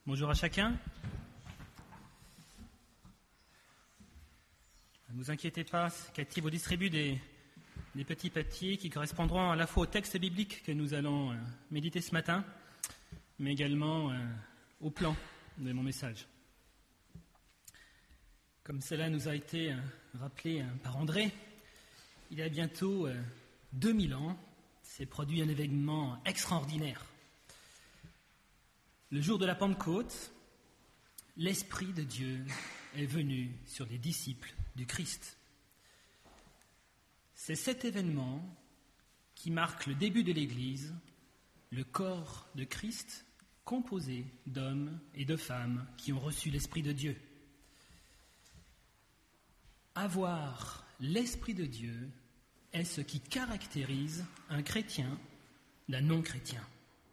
Bonjour à chacun. Ne vous inquiétez pas, Cathy vous distribue des petits papiers qui correspondront à la fois au texte biblique que nous allons méditer ce matin, mais également au plan de mon message. Comme cela nous a été rappelé par André, il y a bientôt 2000 ans, s'est produit un événement extraordinaire. Le jour de la Pentecôte, l'Esprit de Dieu est venu sur les disciples du Christ. C'est cet événement qui marque le début de l'Église, le corps de Christ composé d'hommes et de femmes qui ont reçu l'Esprit de Dieu. Avoir l'Esprit de Dieu est ce qui caractérise un chrétien d'un non-chrétien.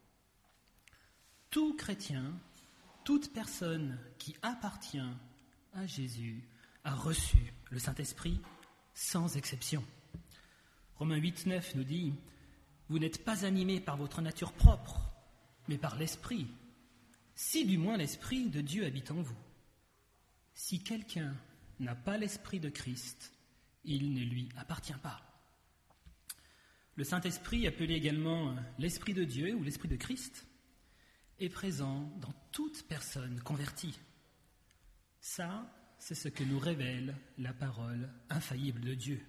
Tout chrétien, toute personne qui appartient à Jésus a reçu le Saint-Esprit sans exception. Romains 8, 9 nous dit « Vous n'êtes pas animés par votre nature propre, mais par l'Esprit, si du moins l'Esprit de Dieu habite en vous. Si quelqu'un n'a pas l'Esprit de Christ, il ne lui appartient pas. » Le Saint-Esprit, appelé également l'Esprit de Dieu ou l'Esprit de Christ, est présent dans toute personne convertie. Ça, c'est ce que nous révèle la parole infaillible de Dieu.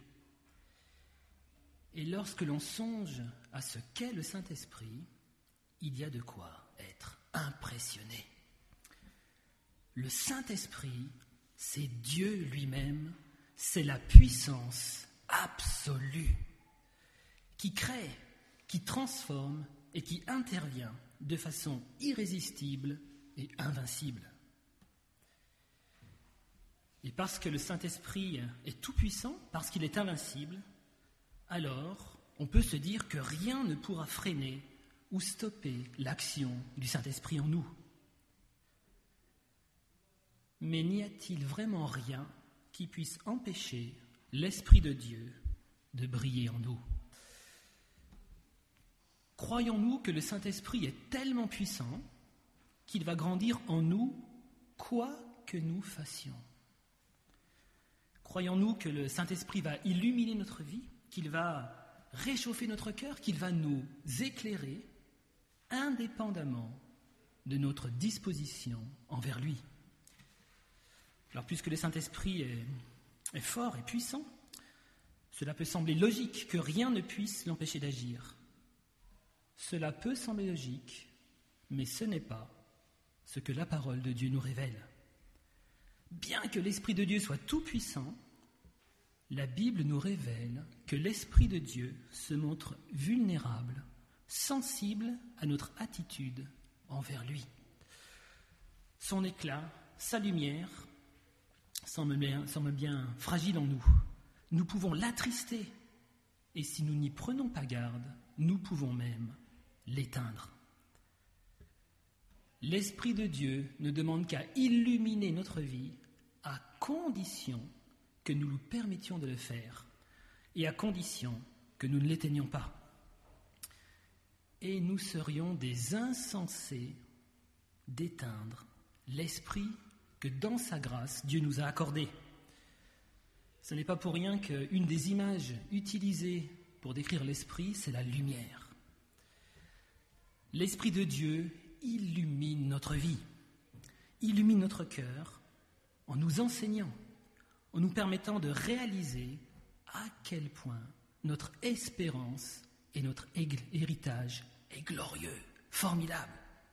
Et lorsque l'on songe à ce qu'est le Saint-Esprit, il y a de quoi être impressionné. Le Saint-Esprit, c'est Dieu lui-même, c'est la puissance absolue qui crée, qui transforme et qui intervient de façon irrésistible et invincible. Et parce que le Saint-Esprit est tout-puissant, parce qu'il est invincible, alors on peut se dire que rien ne pourra freiner ou stopper l'action du Saint-Esprit en nous. Mais n'y a-t-il vraiment rien qui puisse empêcher l'Esprit de Dieu de briller en nous ? Croyons-nous que le Saint-Esprit est tellement puissant qu'il va grandir en nous quoi que nous fassions ? Croyons-nous que le Saint-Esprit va illuminer notre vie, qu'il va réchauffer notre cœur, qu'il va nous éclairer indépendamment de notre disposition envers lui ? Alors, puisque le Saint-Esprit est fort et puissant, cela peut sembler logique que rien ne puisse l'empêcher d'agir. Cela peut sembler logique, mais ce n'est pas ce que la parole de Dieu nous révèle. Bien que l'Esprit de Dieu soit tout-puissant, la Bible nous révèle que l'Esprit de Dieu se montre vulnérable, sensible à notre attitude envers lui. Son éclat, sa lumière semble bien fragile en nous. Nous pouvons l'attrister, et si nous n'y prenons pas garde, nous pouvons même l'éteindre. L'Esprit de Dieu ne demande qu'à illuminer notre vie à condition que nous nous permettions de le faire et à condition que nous ne l'éteignions pas. Et nous serions des insensés d'éteindre l'Esprit que dans sa grâce Dieu nous a accordé. Ce n'est pas pour rien qu'une des images utilisées pour décrire l'Esprit, c'est la lumière. L'Esprit de Dieu illumine notre vie, illumine notre cœur en nous enseignant, en nous permettant de réaliser à quel point notre espérance et notre héritage est glorieux, formidable.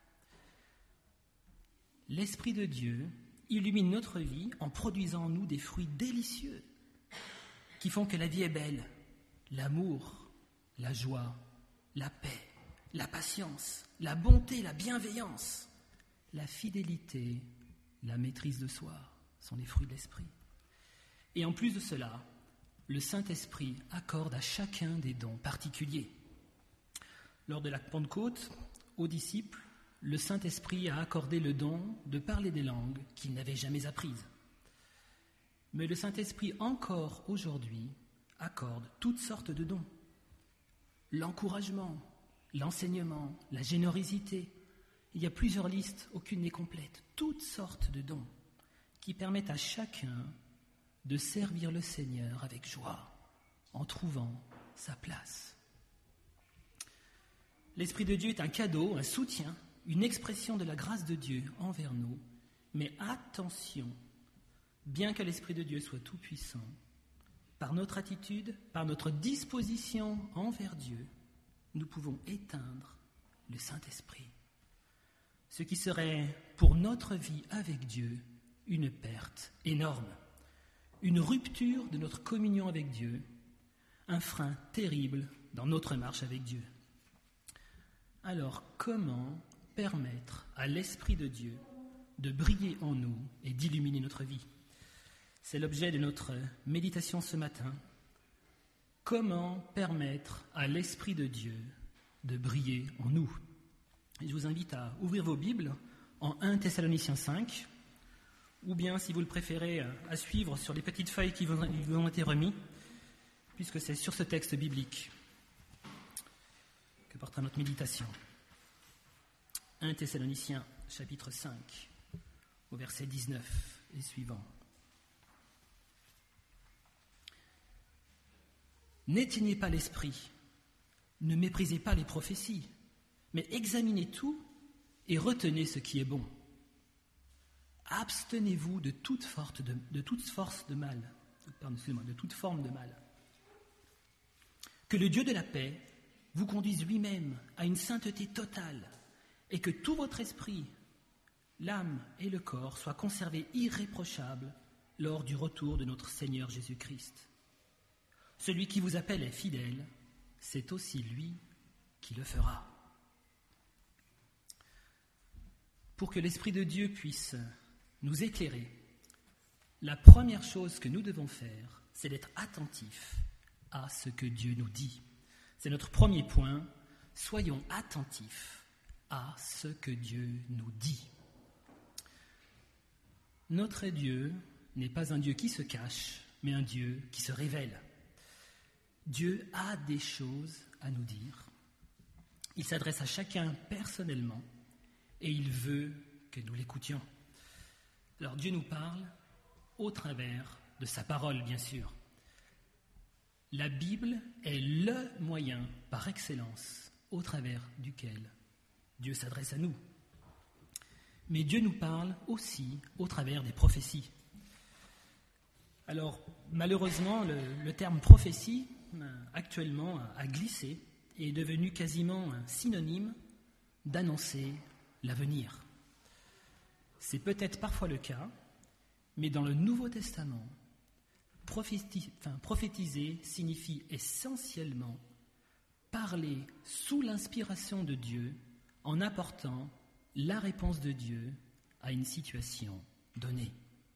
L'Esprit de Dieu illumine notre vie en produisant en nous des fruits délicieux qui font que la vie est belle, l'amour, la joie, la paix, la patience, la bonté, la bienveillance, la fidélité, la maîtrise de soi sont les fruits de l'Esprit. Et en plus de cela, le Saint-Esprit accorde à chacun des dons particuliers. Lors de la Pentecôte, aux disciples, le Saint-Esprit a accordé le don de parler des langues qu'ils n'avaient jamais apprises. Mais le Saint-Esprit, encore aujourd'hui, accorde toutes sortes de dons. L'encouragement, l'enseignement, la générosité il y a plusieurs listes, aucune n'est complète, toutes sortes de dons qui permettent à chacun de servir le Seigneur avec joie, en trouvant sa place. L'Esprit de Dieu est un cadeau, un soutien, une expression de la grâce de Dieu envers nous. Mais attention, bien que l'Esprit de Dieu soit tout-puissant, par notre attitude, par notre disposition envers Dieu, nous pouvons éteindre le Saint-Esprit. Ce qui serait pour notre vie avec Dieu une perte énorme, une rupture de notre communion avec Dieu, un frein terrible dans notre marche avec Dieu. Alors, comment permettre à l'Esprit de Dieu de briller en nous et d'illuminer notre vie? C'est l'objet de notre méditation ce matin. Comment permettre à l'Esprit de Dieu de briller en nous? Et je vous invite à ouvrir vos Bibles en 1 Thessaloniciens 5, ou bien, si vous le préférez, à suivre sur les petites feuilles qui vous ont été remises, puisque c'est sur ce texte biblique que portera notre méditation. 1 Thessaloniciens, chapitre 5, au verset 19 et suivant. N'éteignez pas l'esprit, ne méprisez pas les prophéties, mais examinez tout et retenez ce qui est bon. Abstenez-vous de toute forme de mal. Que le Dieu de la paix vous conduise lui-même à une sainteté totale et que tout votre esprit, l'âme et le corps soient conservés irréprochables lors du retour de notre Seigneur Jésus-Christ. Celui qui vous appelle est fidèle, c'est aussi lui qui le fera. Pour que l'Esprit de Dieu puisse nous éclairer, la première chose que nous devons faire, c'est d'être attentifs à ce que Dieu nous dit. C'est notre premier point. Soyons attentifs à ce que Dieu nous dit. Notre Dieu n'est pas un Dieu qui se cache, mais un Dieu qui se révèle. Dieu a des choses à nous dire. Il s'adresse à chacun personnellement et il veut que nous l'écoutions. Alors Dieu nous parle au travers de sa parole, bien sûr. La Bible est le moyen par excellence au travers duquel Dieu s'adresse à nous. Mais Dieu nous parle aussi au travers des prophéties. Alors, malheureusement, le terme prophétie, actuellement, a glissé et est devenu quasiment un synonyme d'annoncer l'avenir. C'est peut-être parfois le cas, mais dans le Nouveau Testament, prophétiser signifie essentiellement parler sous l'inspiration de Dieu en apportant la réponse de Dieu à une situation donnée.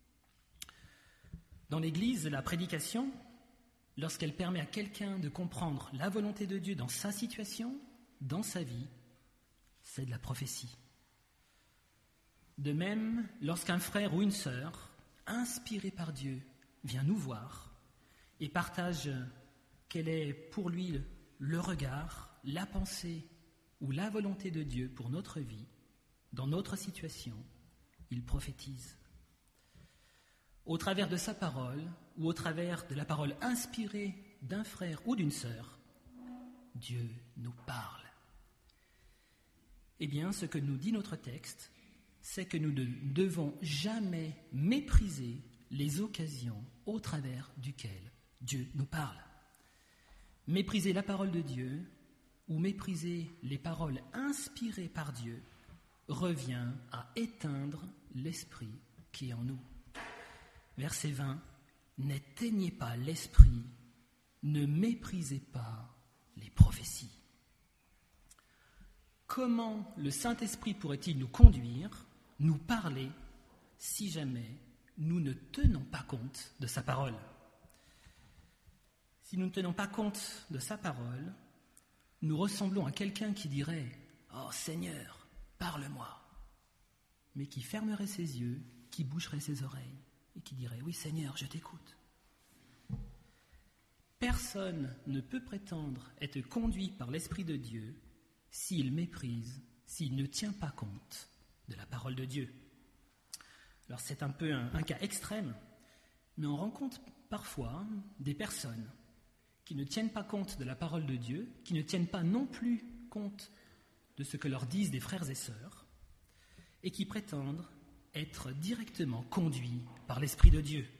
Dans l'Église, la prédication, lorsqu'elle permet à quelqu'un de comprendre la volonté de Dieu dans sa situation, dans sa vie, c'est de la prophétie. De même, lorsqu'un frère ou une sœur, inspiré par Dieu, vient nous voir et partage quel est pour lui le regard, la pensée ou la volonté de Dieu pour notre vie, dans notre situation, il prophétise. Au travers de sa parole ou au travers de la parole inspirée d'un frère ou d'une sœur, Dieu nous parle. Eh bien, ce que nous dit notre texte, c'est que nous ne devons jamais mépriser les occasions au travers duquel Dieu nous parle. Mépriser la parole de Dieu ou mépriser les paroles inspirées par Dieu revient à éteindre l'esprit qui est en nous. Verset 20, « N'éteignez pas l'esprit, ne méprisez pas les prophéties. » Comment le Saint-Esprit pourrait-il nous conduire, nous parler, si jamais nous ne tenons pas compte de sa parole? Si nous ne tenons pas compte de sa parole, nous ressemblons à quelqu'un qui dirait « Oh Seigneur, parle-moi », mais qui fermerait ses yeux, qui boucherait ses oreilles et qui dirait « Oui Seigneur, je t'écoute ». Personne ne peut prétendre être conduit par l'Esprit de Dieu s'il méprise s'il ne tient pas compte de la parole de Dieu. Alors c'est un peu un cas extrême, mais on rencontre parfois des personnes qui ne tiennent pas compte de la parole de Dieu, qui ne tiennent pas non plus compte de ce que leur disent des frères et sœurs, et qui prétendent être directement conduits par l'Esprit de Dieu.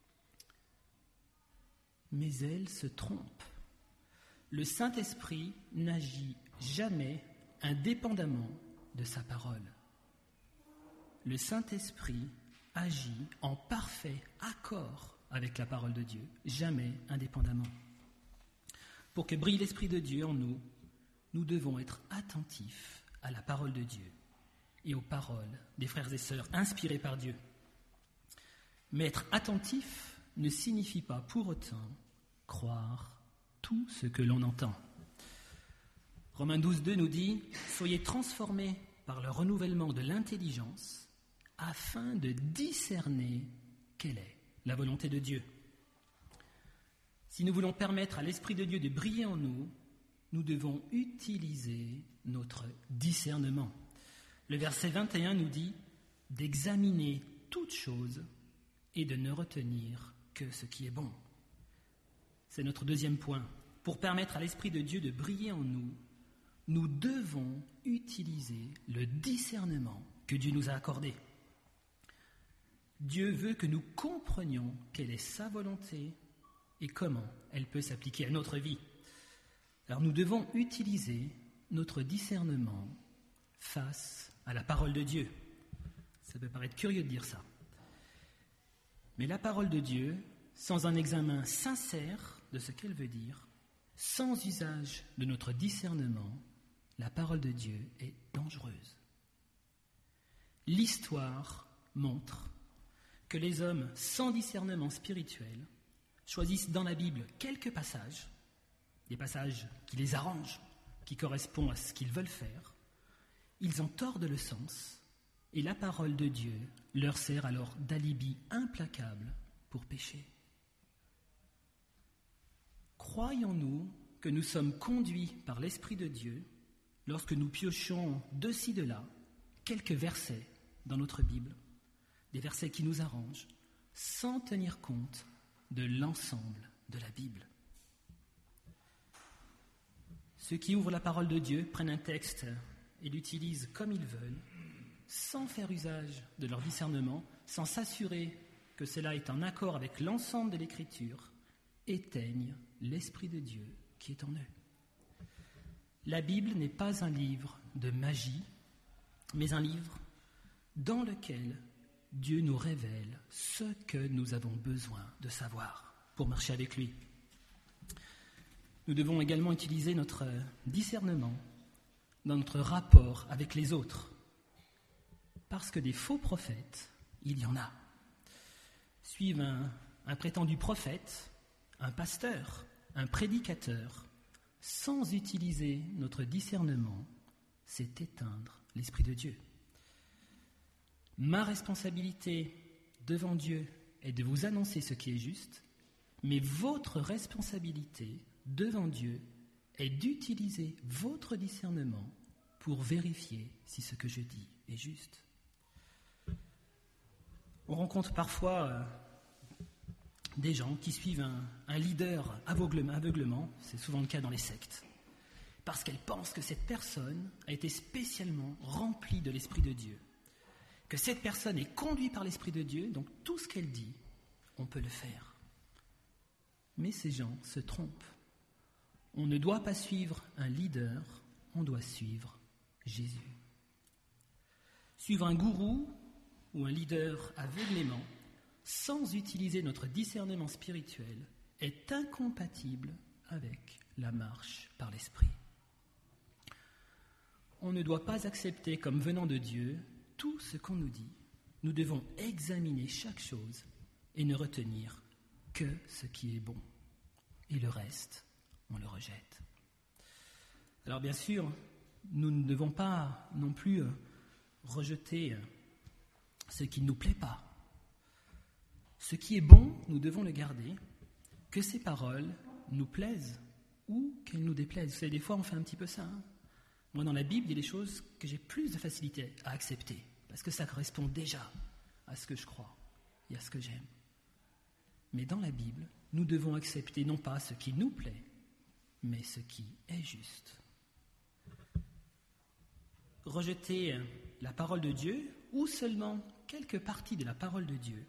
Mais elles se trompent. Le Saint-Esprit n'agit jamais indépendamment de sa parole. Le Saint-Esprit agit en parfait accord avec la parole de Dieu, jamais indépendamment. Pour que brille l'Esprit de Dieu en nous, nous devons être attentifs à la parole de Dieu et aux paroles des frères et sœurs inspirés par Dieu. Mais être attentif ne signifie pas pour autant croire tout ce que l'on entend. Romains 12,2 nous dit « Soyez transformés par le renouvellement de l'intelligence afin de discerner quelle est la volonté de Dieu. » Si nous voulons permettre à l'Esprit de Dieu de briller en nous, nous devons utiliser notre discernement. Le verset 21 nous dit d'examiner toutes choses et de ne retenir que ce qui est bon. C'est notre deuxième point. Pour permettre à l'Esprit de Dieu de briller en nous, nous devons utiliser le discernement que Dieu nous a accordé. Dieu veut que nous comprenions quelle est sa volonté et comment elle peut s'appliquer à notre vie. Alors nous devons utiliser notre discernement face à la parole de Dieu. Ça peut paraître curieux de dire ça. Mais la parole de Dieu, sans un examen sincère de ce qu'elle veut dire, sans usage de notre discernement, la parole de Dieu est dangereuse. L'histoire montre que les hommes sans discernement spirituel choisissent dans la Bible quelques passages, des passages qui les arrangent, qui correspondent à ce qu'ils veulent faire. Ils en tordent le sens et la parole de Dieu leur sert alors d'alibi implacable pour pécher. Croyons-nous que nous sommes conduits par l'Esprit de Dieu lorsque nous piochons de ci de là quelques versets dans notre Bible, des versets qui nous arrangent, sans tenir compte de l'ensemble de la Bible. Ceux qui ouvrent la parole de Dieu prennent un texte et l'utilisent comme ils veulent, sans faire usage de leur discernement, sans s'assurer que cela est en accord avec l'ensemble de l'Écriture, éteignent l'Esprit de Dieu qui est en eux. La Bible n'est pas un livre de magie, mais un livre dans lequel Dieu nous révèle ce que nous avons besoin de savoir pour marcher avec lui. Nous devons également utiliser notre discernement dans notre rapport avec les autres, parce que des faux prophètes, il y en a. Suivent un prétendu prophète, un pasteur, un prédicateur, sans utiliser notre discernement, c'est éteindre l'Esprit de Dieu. Ma responsabilité devant Dieu est de vous annoncer ce qui est juste, mais votre responsabilité devant Dieu est d'utiliser votre discernement pour vérifier si ce que je dis est juste. On rencontre parfois des gens qui suivent un leader aveuglement, c'est souvent le cas dans les sectes, parce qu'elles pensent que cette personne a été spécialement remplie de l'Esprit de Dieu, que cette personne est conduite par l'Esprit de Dieu, donc tout ce qu'elle dit, on peut le faire. Mais ces gens se trompent. On ne doit pas suivre un leader, on doit suivre Jésus. Suivre un gourou ou un leader aveuglément, sans utiliser notre discernement spirituel, est incompatible avec la marche par l'Esprit. On ne doit pas accepter comme venant de Dieu tout ce qu'on nous dit. Nous devons examiner chaque chose et ne retenir que ce qui est bon. Et le reste, on le rejette. Alors bien sûr, nous ne devons pas non plus rejeter ce qui ne nous plaît pas. Ce qui est bon, nous devons le garder, que ces paroles nous plaisent ou qu'elles nous déplaisent. Vous savez, des fois on fait un petit peu ça. Moi, dans la Bible, il y a des choses que j'ai plus de facilité à accepter, parce que ça correspond déjà à ce que je crois et à ce que j'aime. Mais dans la Bible, nous devons accepter non pas ce qui nous plaît, mais ce qui est juste. Rejeter la parole de Dieu, ou seulement quelques parties de la parole de Dieu,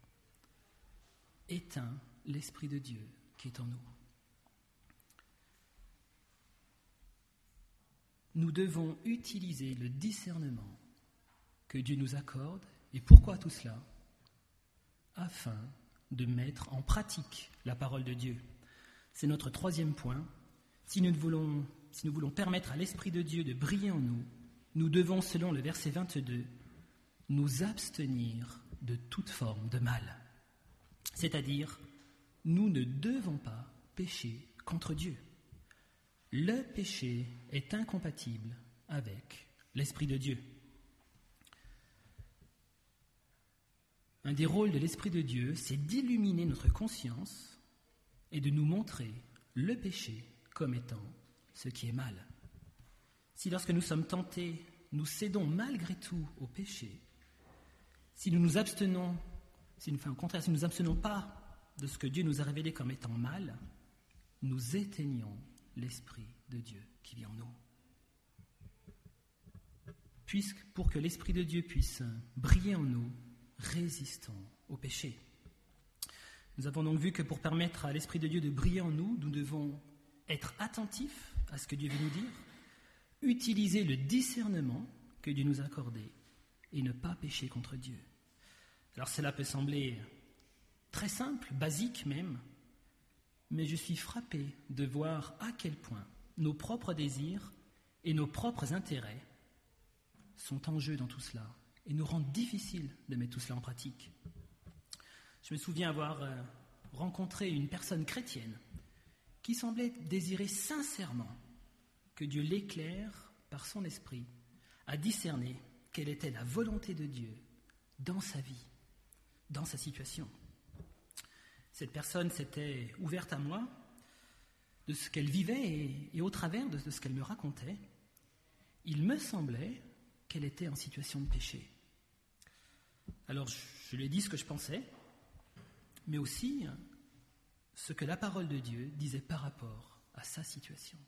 éteint l'Esprit de Dieu qui est en nous. Nous devons utiliser le discernement que Dieu nous accorde. Et pourquoi tout cela ? Afin de mettre en pratique la parole de Dieu. C'est notre troisième point. Si nous voulons permettre à l'Esprit de Dieu de briller en nous, nous devons, selon le verset 22, nous abstenir de toute forme de mal. C'est-à-dire, nous ne devons pas pécher contre Dieu. Le péché est incompatible avec l'Esprit de Dieu. Un des rôles de l'Esprit de Dieu, c'est d'illuminer notre conscience et de nous montrer le péché comme étant ce qui est mal. Si lorsque nous sommes tentés, nous cédons malgré tout au péché, si nous nous abstenons, si nous nous abstenons pas de ce que Dieu nous a révélé comme étant mal, nous éteignons l'Esprit de Dieu qui vit en nous. Puisque pour que l'Esprit de Dieu puisse briller en nous, résistons au péché. Nous avons donc vu que pour permettre à l'Esprit de Dieu de briller en nous, nous devons être attentifs à ce que Dieu veut nous dire, utiliser le discernement que Dieu nous a accordé et ne pas pécher contre Dieu. Alors cela peut sembler très simple, basique même, mais je suis frappé de voir à quel point nos propres désirs et nos propres intérêts sont en jeu dans tout cela et nous rendent difficile de mettre tout cela en pratique. Je me souviens avoir rencontré une personne chrétienne qui semblait désirer sincèrement que Dieu l'éclaire par son esprit à discerner quelle était la volonté de Dieu dans sa vie, dans sa situation. Cette personne s'était ouverte à moi de ce qu'elle vivait et au travers de ce qu'elle me racontait, il me semblait qu'elle était en situation de péché. Alors je lui ai dit ce que je pensais, mais aussi ce que la parole de Dieu disait par rapport à sa situation.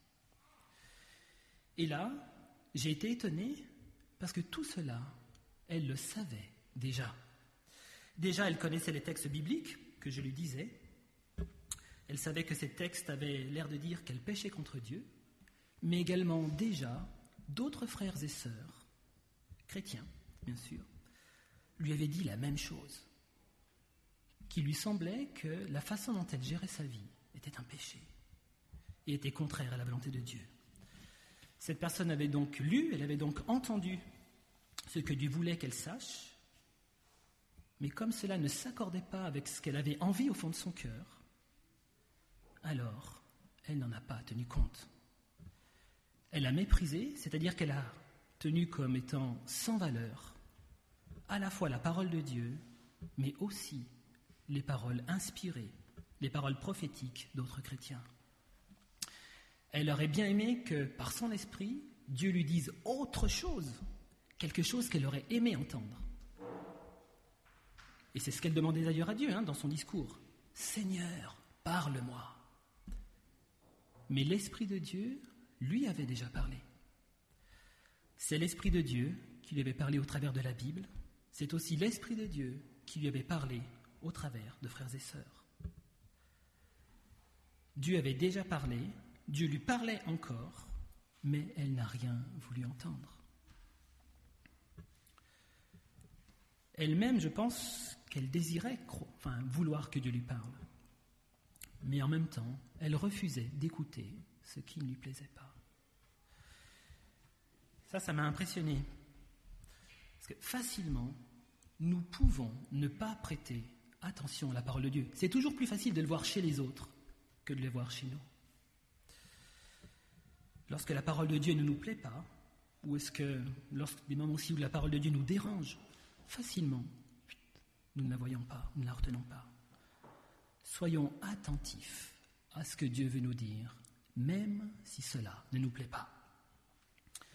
Et là, j'ai été étonné parce que tout cela, elle le savait déjà. Déjà, elle connaissait les textes bibliques que je lui disais. Elle savait que ces textes avaient l'air de dire qu'elle péchait contre Dieu, mais également déjà d'autres frères et sœurs, chrétiens bien sûr, lui avaient dit la même chose, qu'il lui semblait que la façon dont elle gérait sa vie était un péché et était contraire à la volonté de Dieu. Cette personne avait donc lu, elle avait donc entendu ce que Dieu voulait qu'elle sache, mais comme cela ne s'accordait pas avec ce qu'elle avait envie au fond de son cœur, alors elle n'en a pas tenu compte. Elle a méprisé, c'est-à-dire qu'elle a tenu comme étant sans valeur à la fois la parole de Dieu, mais aussi les paroles inspirées, les paroles prophétiques d'autres chrétiens. Elle aurait bien aimé que, par son esprit, Dieu lui dise autre chose, quelque chose qu'elle aurait aimé entendre. Et c'est ce qu'elle demandait d'ailleurs à Dieu dans son discours. « Seigneur, parle-moi !» Mais l'Esprit de Dieu lui avait déjà parlé. C'est l'Esprit de Dieu qui lui avait parlé au travers de la Bible. C'est aussi l'Esprit de Dieu qui lui avait parlé au travers de frères et sœurs. Dieu avait déjà parlé, Dieu lui parlait encore, mais elle n'a rien voulu entendre. Elle-même, je pense qu'elle désirait vouloir que Dieu lui parle. Mais en même temps, elle refusait d'écouter ce qui ne lui plaisait pas. Ça m'a impressionné. Parce que facilement, nous pouvons ne pas prêter attention à la parole de Dieu. C'est toujours plus facile de le voir chez les autres que de le voir chez nous. Lorsque la parole de Dieu ne nous plaît pas, ou est-ce que lorsque des moments aussi où la parole de Dieu nous dérange, facilement, nous ne la voyons pas, nous ne la retenons pas. Soyons attentifs à ce que Dieu veut nous dire, même si cela ne nous plaît pas.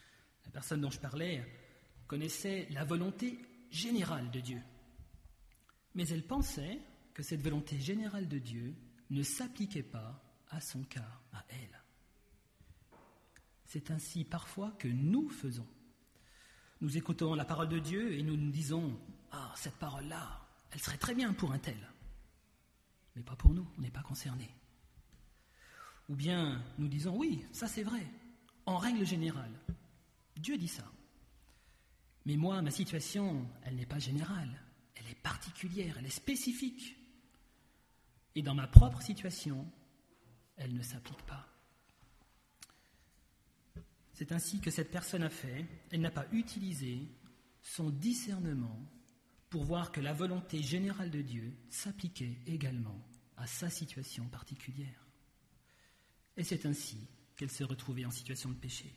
La personne dont je parlais connaissait la volonté générale de Dieu. Mais elle pensait que cette volonté générale de Dieu ne s'appliquait pas à son cas, à elle. C'est ainsi parfois que nous faisons. Nous écoutons la parole de Dieu et nous nous disons « Ah, cette parole-là, elle serait très bien pour un tel. » Mais pas pour nous, on n'est pas concernés. Ou bien nous disons « Oui, ça c'est vrai, en règle générale. Dieu dit ça. Mais moi, ma situation, elle n'est pas générale, elle est particulière, elle est spécifique. Et dans ma propre situation, elle ne s'applique pas. » C'est ainsi que cette personne a fait. Elle n'a pas utilisé son discernement pour voir que la volonté générale de Dieu s'appliquait également à sa situation particulière. Et c'est ainsi qu'elle se retrouvait en situation de péché.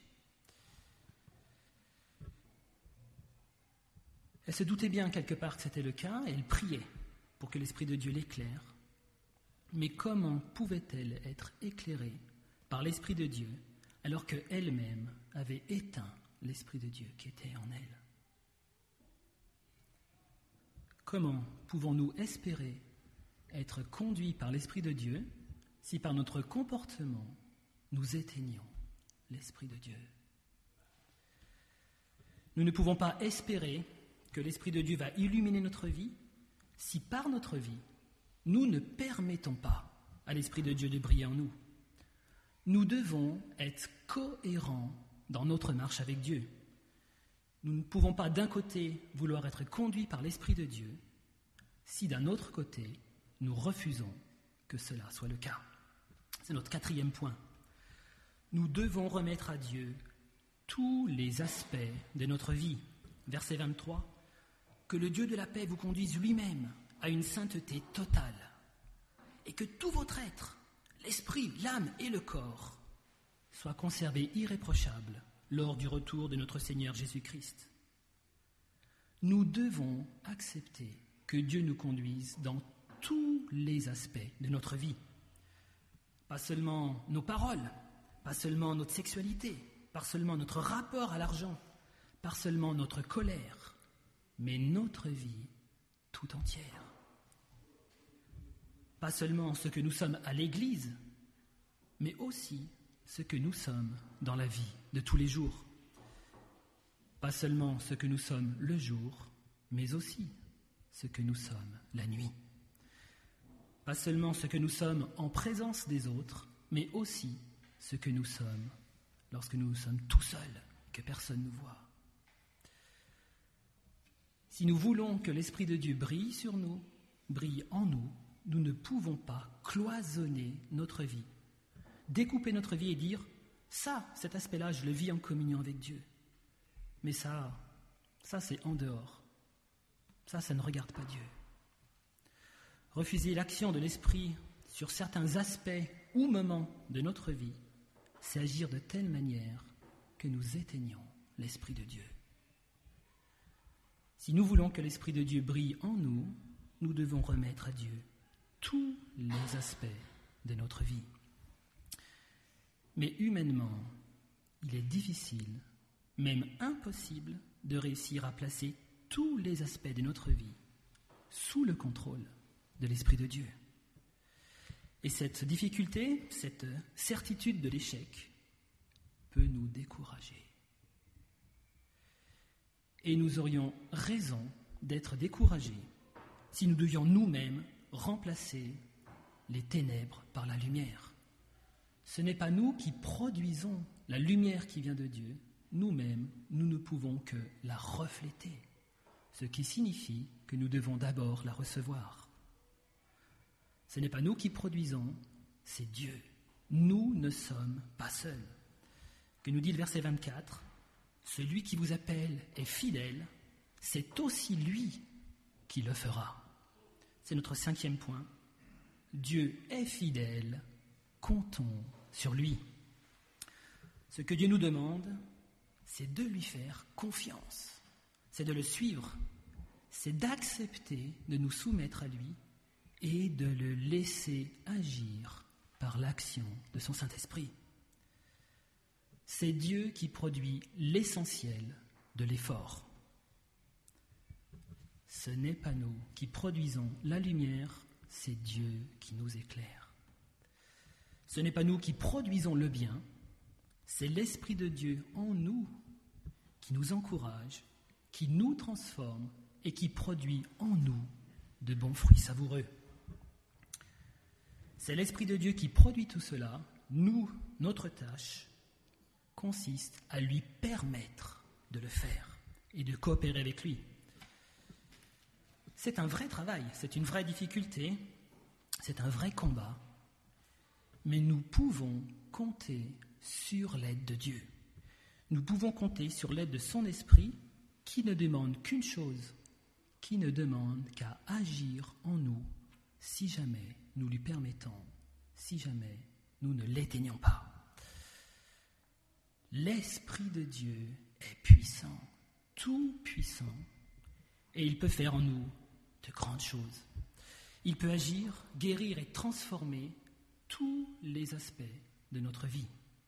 Elle se doutait bien quelque part que c'était le cas et elle priait pour que l'Esprit de Dieu l'éclaire. Mais comment pouvait-elle être éclairée par l'Esprit de Dieu alors qu'elle-même avait éteint l'Esprit de Dieu qui était en elle? Comment pouvons-nous espérer être conduits par l'Esprit de Dieu si par notre comportement, nous éteignons l'Esprit de Dieu? Nous ne pouvons pas espérer que l'Esprit de Dieu va illuminer notre vie si par notre vie, nous ne permettons pas à l'Esprit de Dieu de briller en nous. Nous devons être cohérents dans notre marche avec Dieu. Nous ne pouvons pas d'un côté vouloir être conduits par l'Esprit de Dieu si d'un autre côté nous refusons que cela soit le cas. C'est notre 4e point. Nous devons remettre à Dieu tous les aspects de notre vie. Verset 23, « Que le Dieu de la paix vous conduise lui-même à une sainteté totale et que tout votre être, l'esprit, l'âme et le corps, soient conservés irréprochables lors du retour de notre Seigneur Jésus-Christ. » Nous devons accepter que Dieu nous conduise dans tous les aspects de notre vie. Pas seulement nos paroles, pas seulement notre sexualité, pas seulement notre rapport à l'argent, pas seulement notre colère, mais notre vie tout entière. Pas seulement ce que nous sommes à l'Église, mais aussi ce que nous sommes dans la vie de tous les jours. Pas seulement ce que nous sommes le jour, mais aussi ce que nous sommes la nuit. Pas seulement ce que nous sommes en présence des autres, mais aussi ce que nous sommes lorsque nous sommes tout seuls, que personne ne voit. Si nous voulons que l'Esprit de Dieu brille sur nous, brille en nous, nous ne pouvons pas cloisonner notre vie, découper notre vie et dire « ça, cet aspect-là, je le vis en communion avec Dieu. Mais ça c'est en dehors. Ça ne regarde pas Dieu. » Refuser l'action de l'Esprit sur certains aspects ou moments de notre vie, c'est agir de telle manière que nous éteignons l'Esprit de Dieu. Si nous voulons que l'Esprit de Dieu brille en nous, nous devons remettre à Dieu tous les aspects de notre vie. Mais humainement, il est difficile, même impossible, de réussir à placer tous les aspects de notre vie sous le contrôle de l'Esprit de Dieu. Et cette difficulté, cette certitude de l'échec peut nous décourager. Et nous aurions raison d'être découragés si nous devions nous-mêmes remplacer les ténèbres par la lumière. Ce n'est pas nous qui produisons la lumière qui vient de Dieu. Nous-mêmes, nous ne pouvons que la refléter, ce qui signifie que nous devons d'abord la recevoir. Ce n'est pas nous qui produisons, c'est Dieu. Nous ne sommes pas seuls. Que nous dit le verset 24 ? Celui qui vous appelle est fidèle, c'est aussi lui qui le fera. C'est notre 5e point. Dieu est fidèle, comptons sur lui. Ce que Dieu nous demande, c'est de lui faire confiance, c'est de le suivre, c'est d'accepter de nous soumettre à lui et de le laisser agir par l'action de son Saint-Esprit. C'est Dieu qui produit l'essentiel de l'effort. Ce n'est pas nous qui produisons la lumière, c'est Dieu qui nous éclaire. Ce n'est pas nous qui produisons le bien, c'est l'Esprit de Dieu en nous qui nous encourage, qui nous transforme et qui produit en nous de bons fruits savoureux. C'est l'Esprit de Dieu qui produit tout cela. Nous, notre tâche consiste à lui permettre de le faire et de coopérer avec lui. C'est un vrai travail, c'est une vraie difficulté, c'est un vrai combat, mais nous pouvons compter sur l'aide de Dieu. Nous pouvons compter sur l'aide de son Esprit qui ne demande qu'une chose, qui ne demande qu'à agir en nous si jamais nous lui permettons, si jamais nous ne l'éteignons pas. L'Esprit de Dieu est puissant, tout puissant, et il peut faire en nous de grandes choses. Il peut agir, guérir et transformer tous les aspects de notre vie.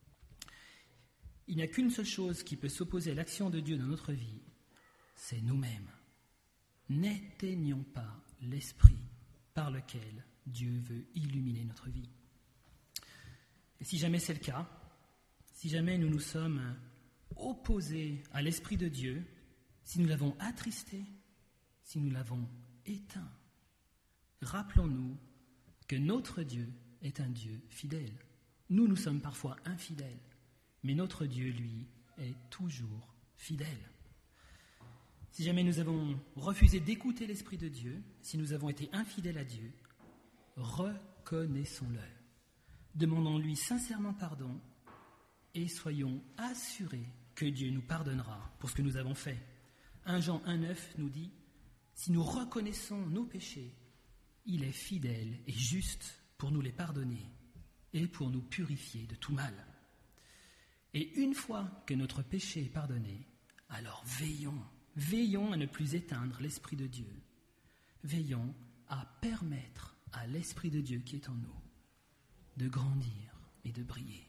Il n'y a qu'une seule chose qui peut s'opposer à l'action de Dieu dans notre vie, c'est nous-mêmes. N'éteignons pas l'esprit par lequel Dieu veut illuminer notre vie. Et si jamais c'est le cas, si jamais nous nous sommes opposés à l'Esprit de Dieu, si nous l'avons attristé, si nous l'avons éteint, rappelons-nous que notre Dieu est un Dieu fidèle. Nous sommes parfois infidèles, mais notre Dieu, lui, est toujours fidèle. Si jamais nous avons refusé d'écouter l'Esprit de Dieu, si nous avons été infidèles à Dieu, reconnaissons-le. Demandons-lui sincèrement pardon et soyons assurés que Dieu nous pardonnera pour ce que nous avons fait. 1 Jean 1,9 nous dit « Si nous reconnaissons nos péchés, il est fidèle et juste pour nous les pardonner et pour nous purifier de tout mal. » Et une fois que notre péché est pardonné, alors veillons à ne plus éteindre l'Esprit de Dieu. Veillons à permettre à l'Esprit de Dieu qui est en nous de grandir et de briller.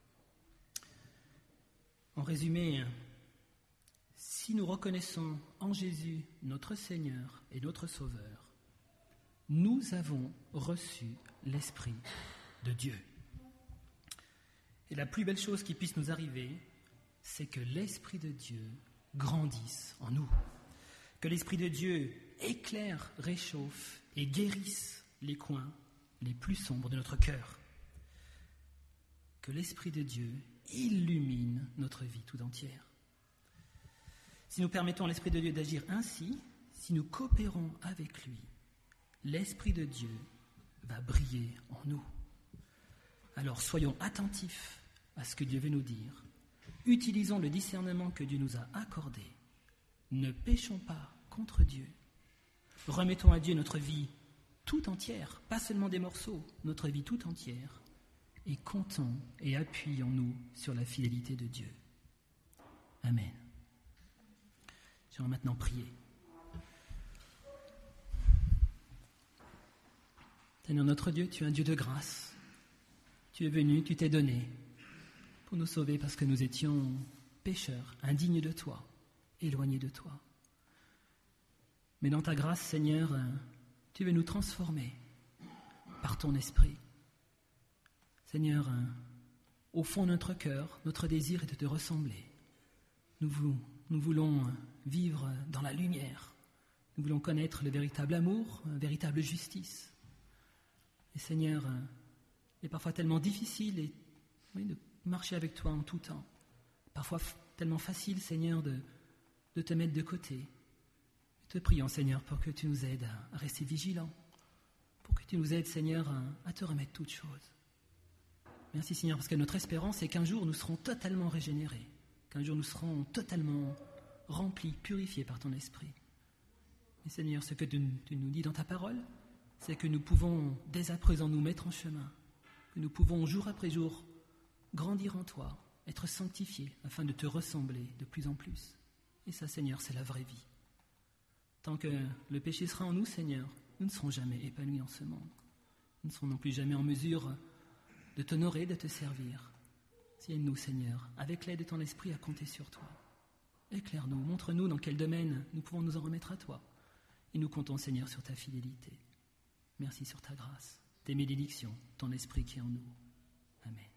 En résumé, si nous reconnaissons en Jésus notre Seigneur et notre Sauveur, nous avons reçu l'Esprit de Dieu. Et la plus belle chose qui puisse nous arriver, c'est que l'Esprit de Dieu grandisse en nous. Que l'Esprit de Dieu éclaire, réchauffe et guérisse les coins les plus sombres de notre cœur. Que l'Esprit de Dieu illumine notre vie tout entière. Si nous permettons à l'Esprit de Dieu d'agir ainsi, si nous coopérons avec lui, l'Esprit de Dieu va briller en nous. Alors soyons attentifs à ce que Dieu veut nous dire. Utilisons le discernement que Dieu nous a accordé. Ne péchons pas contre Dieu. Remettons à Dieu notre vie tout entière, pas seulement des morceaux, notre vie tout entière, et comptons et appuyons-nous sur la fidélité de Dieu. Amen. J'aimerais maintenant prier. Seigneur notre Dieu, tu es un Dieu de grâce. Tu es venu, tu t'es donné pour nous sauver parce que nous étions pécheurs, indignes de toi, éloignés de toi. Mais dans ta grâce, Seigneur, tu veux nous transformer par ton esprit. Seigneur, au fond de notre cœur, notre désir est de te ressembler. Nous voulons vivre dans la lumière. Nous voulons connaître le véritable amour, la véritable justice. Et Seigneur, il est parfois tellement difficile de marcher avec toi en tout temps. Parfois tellement facile, Seigneur, de te mettre de côté. Te prions, Seigneur, pour que tu nous aides à rester vigilants, pour que tu nous aides, Seigneur, à te remettre toutes choses. Merci, Seigneur, parce que notre espérance est qu'un jour nous serons totalement régénérés, qu'un jour nous serons totalement remplis, purifiés par ton esprit. Et Seigneur, ce que tu nous dis dans ta parole, c'est que nous pouvons dès à présent nous mettre en chemin, que nous pouvons jour après jour grandir en toi, être sanctifiés afin de te ressembler de plus en plus. Et ça, Seigneur, c'est la vraie vie. Tant que le péché sera en nous, Seigneur, nous ne serons jamais épanouis en ce monde. Nous ne serons non plus jamais en mesure de t'honorer, de te servir. Aide-nous, Seigneur, avec l'aide de ton esprit, à compter sur toi. Éclaire-nous, montre-nous dans quel domaine nous pouvons nous en remettre à toi. Et nous comptons, Seigneur, sur ta fidélité. Merci sur ta grâce, tes bénédictions, ton esprit qui est en nous. Amen.